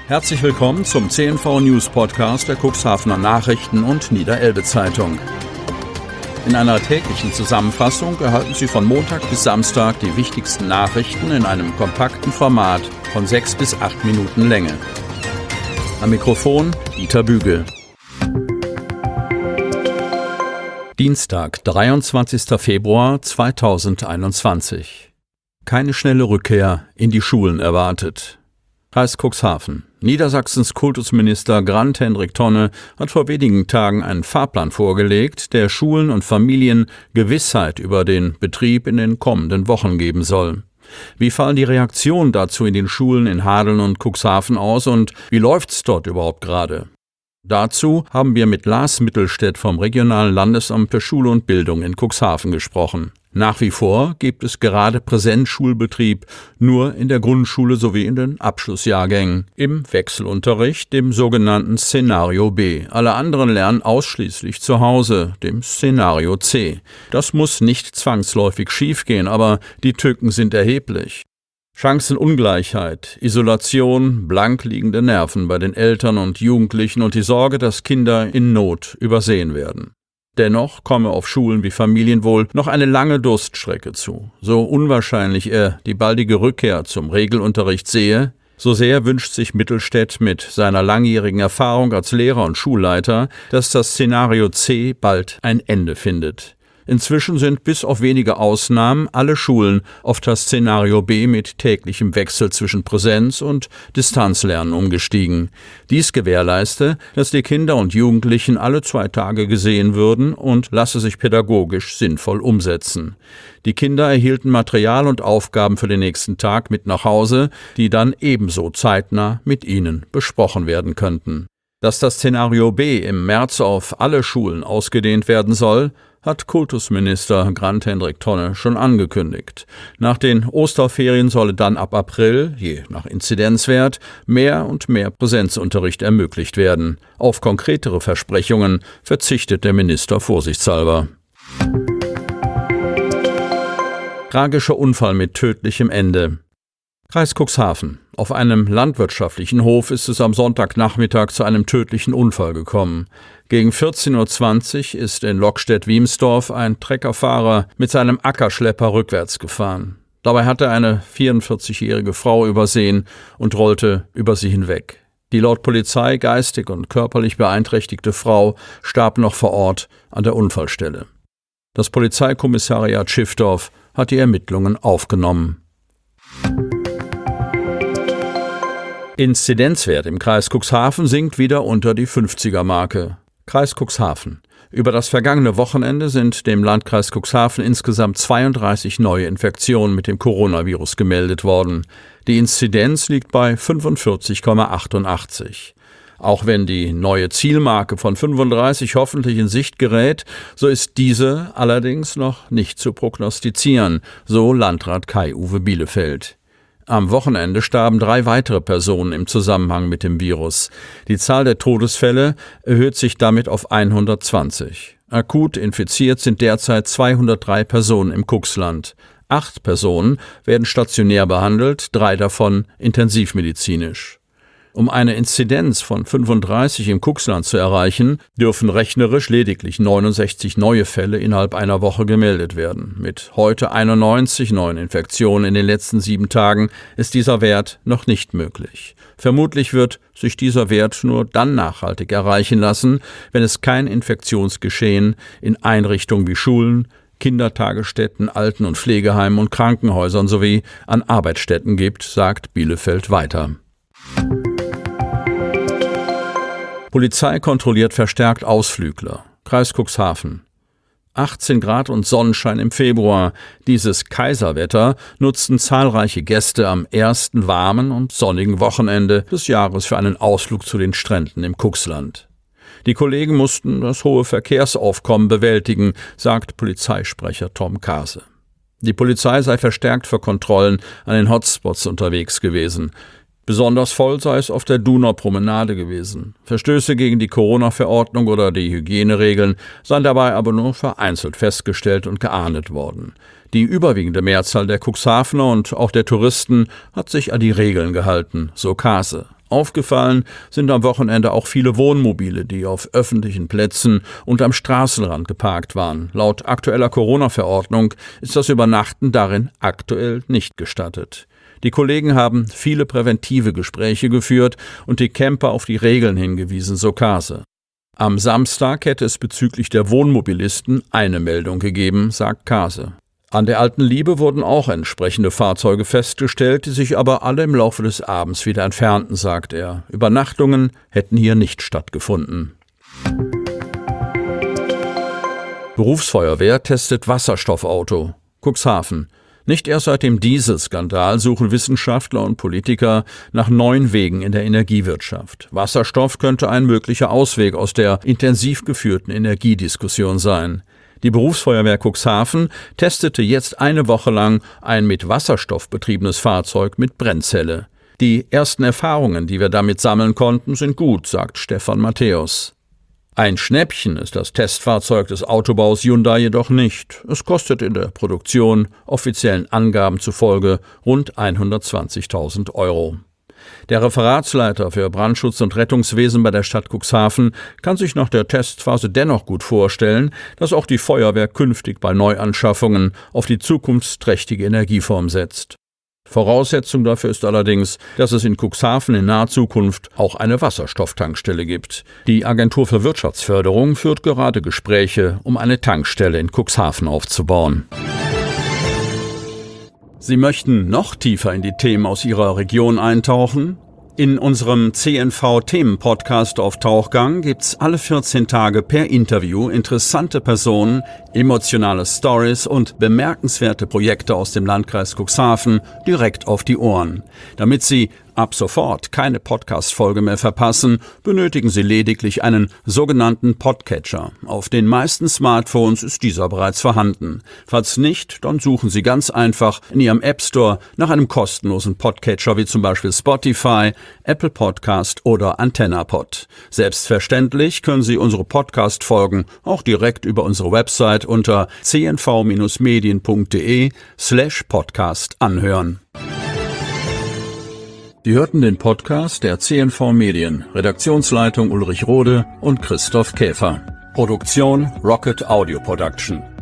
Herzlich willkommen zum CNV News Podcast der Cuxhavener Nachrichten und Niederelbe Zeitung. In einer täglichen Zusammenfassung erhalten Sie von Montag bis Samstag die wichtigsten Nachrichten in einem kompakten Format von 6 bis 8 Minuten Länge. Am Mikrofon Dieter Bügel. Dienstag, 23. Februar 2021. Keine schnelle Rückkehr in die Schulen erwartet. Kreis Cuxhaven. Niedersachsens Kultusminister Grant-Hendrik Tonne hat vor wenigen Tagen einen Fahrplan vorgelegt, der Schulen und Familien Gewissheit über den Betrieb in den kommenden Wochen geben soll. Wie fallen die Reaktionen dazu in den Schulen in Hadeln und Cuxhaven aus und wie läuft's dort überhaupt gerade? Dazu haben wir mit Lars Mittelstädt vom Regionalen Landesamt für Schule und Bildung in Cuxhaven gesprochen. Nach wie vor gibt es gerade Präsenzschulbetrieb nur in der Grundschule sowie in den Abschlussjahrgängen. Im Wechselunterricht, dem sogenannten Szenario B. Alle anderen lernen ausschließlich zu Hause, dem Szenario C. Das muss nicht zwangsläufig schiefgehen, aber die Tücken sind erheblich. Chancenungleichheit, Isolation, blank liegende Nerven bei den Eltern und Jugendlichen und die Sorge, dass Kinder in Not übersehen werden. Dennoch komme auf Schulen wie Familien wohl noch eine lange Durststrecke zu. So unwahrscheinlich er die baldige Rückkehr zum Regelunterricht sehe, so sehr wünscht sich Mittelstädt mit seiner langjährigen Erfahrung als Lehrer und Schulleiter, dass das Szenario C bald ein Ende findet. Inzwischen sind bis auf wenige Ausnahmen alle Schulen auf das Szenario B mit täglichem Wechsel zwischen Präsenz- und Distanzlernen umgestiegen. Dies gewährleiste, dass die Kinder und Jugendlichen alle 2 Tage gesehen würden und lasse sich pädagogisch sinnvoll umsetzen. Die Kinder erhielten Material und Aufgaben für den nächsten Tag mit nach Hause, die dann ebenso zeitnah mit ihnen besprochen werden könnten. Dass das Szenario B im März auf alle Schulen ausgedehnt werden soll, hat Kultusminister Grant-Hendrik Tonne schon angekündigt. Nach den Osterferien solle dann ab April, je nach Inzidenzwert, mehr und mehr Präsenzunterricht ermöglicht werden. Auf konkretere Versprechungen verzichtet der Minister vorsichtshalber. Tragischer Unfall mit tödlichem Ende. Kreis Cuxhaven. Auf einem landwirtschaftlichen Hof ist es am Sonntagnachmittag zu einem tödlichen Unfall gekommen. Gegen 14:20 Uhr ist in Lockstedt-Wiemsdorf ein Treckerfahrer mit seinem Ackerschlepper rückwärts gefahren. Dabei hatte er eine 44-jährige Frau übersehen und rollte über sie hinweg. Die laut Polizei geistig und körperlich beeinträchtigte Frau starb noch vor Ort an der Unfallstelle. Das Polizeikommissariat Schiffdorf hat die Ermittlungen aufgenommen. Inzidenzwert im Kreis Cuxhaven sinkt wieder unter die 50er-Marke. Kreis Cuxhaven. Über das vergangene Wochenende sind dem Landkreis Cuxhaven insgesamt 32 neue Infektionen mit dem Coronavirus gemeldet worden. Die Inzidenz liegt bei 45,88. Auch wenn die neue Zielmarke von 35 hoffentlich in Sicht gerät, so ist diese allerdings noch nicht zu prognostizieren, so Landrat Kai-Uwe Bielefeld. Am Wochenende starben 3 weitere Personen im Zusammenhang mit dem Virus. Die Zahl der Todesfälle erhöht sich damit auf 120. Akut infiziert sind derzeit 203 Personen im Cuxland. 8 Personen werden stationär behandelt, 3 davon intensivmedizinisch. Um eine Inzidenz von 35 im Cuxland zu erreichen, dürfen rechnerisch lediglich 69 neue Fälle innerhalb einer Woche gemeldet werden. Mit heute 91 neuen Infektionen in den letzten 7 Tagen ist dieser Wert noch nicht möglich. Vermutlich wird sich dieser Wert nur dann nachhaltig erreichen lassen, wenn es kein Infektionsgeschehen in Einrichtungen wie Schulen, Kindertagesstätten, Alten- und Pflegeheimen und Krankenhäusern sowie an Arbeitsstätten gibt, sagt Bielefeld weiter. Polizei kontrolliert verstärkt Ausflügler. Kreis Cuxhaven. 18 Grad und Sonnenschein im Februar. Dieses Kaiserwetter nutzten zahlreiche Gäste am ersten warmen und sonnigen Wochenende des Jahres für einen Ausflug zu den Stränden im Cuxland. Die Kollegen mussten das hohe Verkehrsaufkommen bewältigen, sagt Polizeisprecher Tom Kase. Die Polizei sei verstärkt für Kontrollen an den Hotspots unterwegs gewesen. Besonders voll sei es auf der Duner Promenade gewesen. Verstöße gegen die Corona-Verordnung oder die Hygieneregeln seien dabei aber nur vereinzelt festgestellt und geahndet worden. Die überwiegende Mehrzahl der Cuxhavener und auch der Touristen hat sich an die Regeln gehalten, so Kase. Aufgefallen sind am Wochenende auch viele Wohnmobile, die auf öffentlichen Plätzen und am Straßenrand geparkt waren. Laut aktueller Corona-Verordnung ist das Übernachten darin aktuell nicht gestattet. Die Kollegen haben viele präventive Gespräche geführt und die Camper auf die Regeln hingewiesen, so Kase. Am Samstag hätte es bezüglich der Wohnmobilisten eine Meldung gegeben, sagt Kase. An der Alten Liebe wurden auch entsprechende Fahrzeuge festgestellt, die sich aber alle im Laufe des Abends wieder entfernten, sagt er. Übernachtungen hätten hier nicht stattgefunden. Berufsfeuerwehr testet Wasserstoffauto. Cuxhaven. Nicht erst seit dem Dieselskandal suchen Wissenschaftler und Politiker nach neuen Wegen in der Energiewirtschaft. Wasserstoff könnte ein möglicher Ausweg aus der intensiv geführten Energiediskussion sein. Die Berufsfeuerwehr Cuxhaven testete jetzt eine Woche lang ein mit Wasserstoff betriebenes Fahrzeug mit Brennzelle. Die ersten Erfahrungen, die wir damit sammeln konnten, sind gut, sagt Stefan Matthäus. Ein Schnäppchen ist das Testfahrzeug des Autobaus Hyundai jedoch nicht. Es kostet in der Produktion, offiziellen Angaben zufolge, rund 120.000 €. Der Referatsleiter für Brandschutz und Rettungswesen bei der Stadt Cuxhaven kann sich nach der Testphase dennoch gut vorstellen, dass auch die Feuerwehr künftig bei Neuanschaffungen auf die zukunftsträchtige Energieform setzt. Voraussetzung dafür ist allerdings, dass es in Cuxhaven in naher Zukunft auch eine Wasserstofftankstelle gibt. Die Agentur für Wirtschaftsförderung führt gerade Gespräche, um eine Tankstelle in Cuxhaven aufzubauen. Sie möchten noch tiefer in die Themen aus Ihrer Region eintauchen? In unserem CNV-Themen-Podcast auf Tauchgang gibt's alle 14 Tage per Interview interessante Personen, emotionale Stories und bemerkenswerte Projekte aus dem Landkreis Cuxhaven direkt auf die Ohren. Damit Sie ab sofort keine Podcast-Folge mehr verpassen, benötigen Sie lediglich einen sogenannten Podcatcher. Auf den meisten Smartphones ist dieser bereits vorhanden. Falls nicht, dann suchen Sie ganz einfach in Ihrem App Store nach einem kostenlosen Podcatcher wie zum Beispiel Spotify, Apple Podcast oder AntennaPod. Selbstverständlich können Sie unsere Podcast-Folgen auch direkt über unsere Website unter cnv-medien.de/podcast anhören. Sie hörten den Podcast der CNV Medien, Redaktionsleitung Ulrich Rode und Christoph Käfer. Produktion Rocket Audio Production.